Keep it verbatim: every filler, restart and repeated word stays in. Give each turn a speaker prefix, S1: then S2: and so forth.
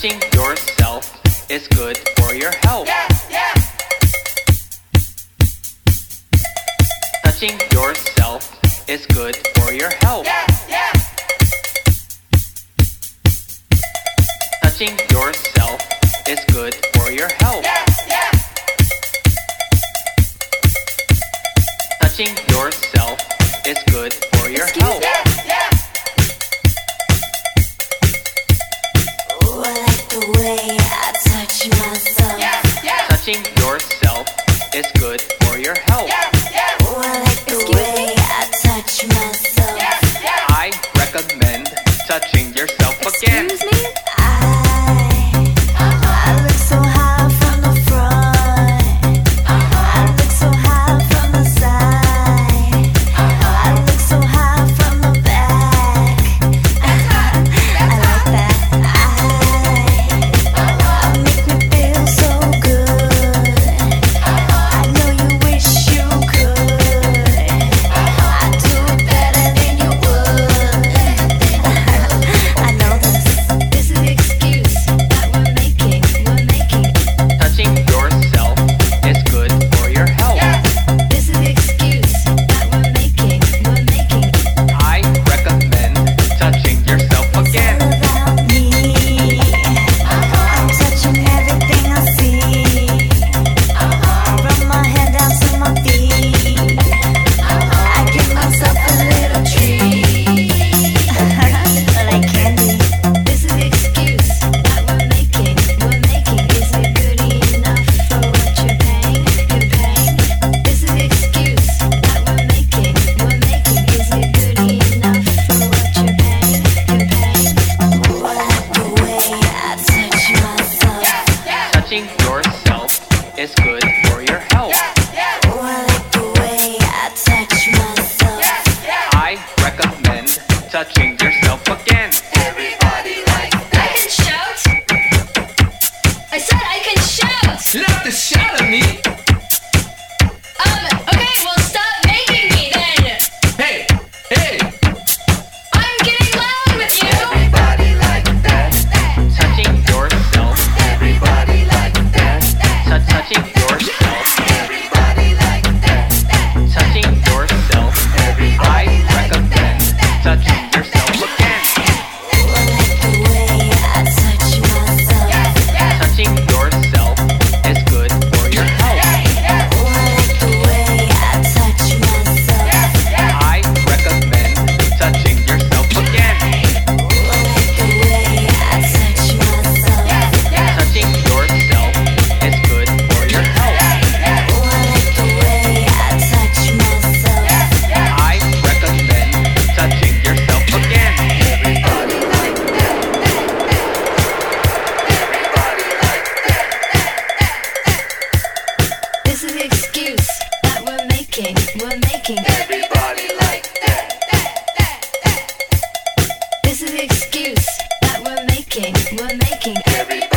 S1: Touching yourself is good for your health.
S2: Yeah, yeah.
S1: Touching yourself is good for your health.
S2: Yeah, yeah.
S1: Touching yourself is good for your health.
S2: Yeah, yeah.
S1: Touching yourself is good for your
S3: Excuse
S1: health.
S3: me?
S2: Yeah, yeah.
S3: Ooh, I like the way I touch myself.
S2: Yeah, yeah.
S1: Touching yourself is good for your health.
S2: Yeah, yeah.
S3: Ooh, I like the Excuse way me? I touch myself.
S2: Yeah, yeah.
S1: I recommend touching yourself again.
S3: Excuse me? I, I look so high from the front. I look so high from the side. I look so high from the back. I like that. I, I make me feel so good. I know you wish you could. I do it better than you would. I know this. This is the excuse that we're making. We're making.
S1: Touching yourself is good for your health.
S3: This is the excuse that we're making. We're making.
S1: I recommend touching yourself again.
S3: All around me. I'm touching everything I see. From my head down to my feet. I give myself a little treat. Like candy. This is the excuse that we're making. We're making. Is it good enough for what you're paying? You're paying. This is the excuse that we're making. We're making. Is it good enough for what you're paying? You're paying. Ooh, I like the way I touch myself.
S1: Touching yourself is good for your health.
S3: Ooh, I like the way I touch myself.
S1: I recommend touching yourself again.
S2: Everybody likes
S4: I can shout. I said I can shout.
S5: You don't have to shout at me.
S4: Um, okay, well stop making me then.
S5: Hey, hey.
S4: I'm getting loud with you.
S2: Everybody likes that.
S1: Touching yourself.
S2: Everybody likes that.
S1: Tou- touching yourself.
S2: Everybody likes that.
S1: Touching yourself. I recommend touching yourself again.
S3: Ooh, I like the way I touch myself.
S1: Touching yourself is good for your health.
S3: Ooh, I like the way I touch myself.
S1: I recommend touching yourself again.
S3: Ooh, I like the way I touch myself.
S1: Touching yourself is good for your health.
S3: Ooh, I like the way I touch myself.
S1: I recommend touching yourself again.
S2: Everybody likes that. Everybody likes that.
S3: This is the excuse that we're making. We're making.
S2: Everybody likes that.
S3: This is the excuse that we're making. We're making.
S2: Everybody